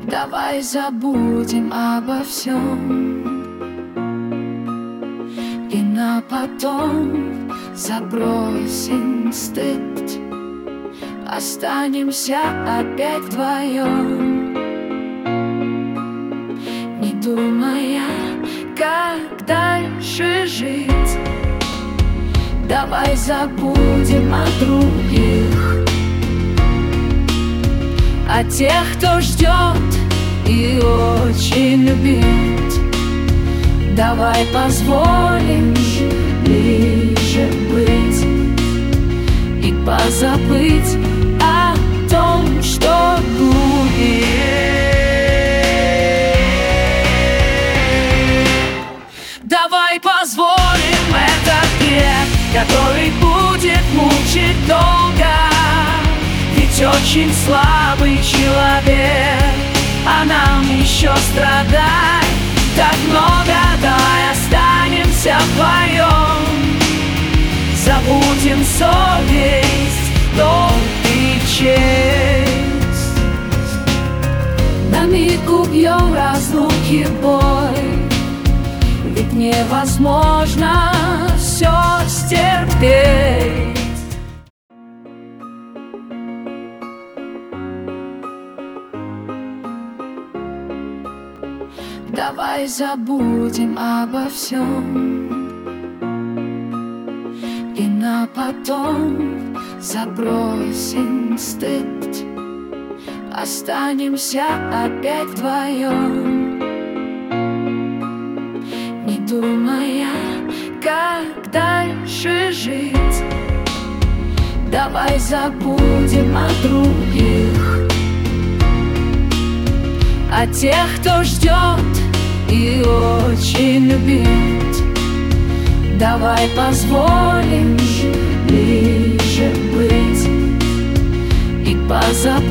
Давай забудем обо всем и на потом забросим стыд. Останемся опять вдвоем, не думая, как дальше жить. Давай забудем о других, о тех, кто ждет и очень любит. Давай позволим ближе быть и позабыть о том, что будет. Давай позволим этот грех, который будет мучить долго. Ведь очень слабый человек, а нам еще страдать так много. Давай останемся вдвоем, забудем совесть, долг и честь. На миг убьем разлуки боль, ведь невозможно все стерпеть. Давай забудем обо всем и на потом забросим стыд. Останемся опять вдвоем, не думая, как дальше жить. Давай забудем о других, о тех, кто ждет и очень любит. Давай позволим ближе быть и позабыть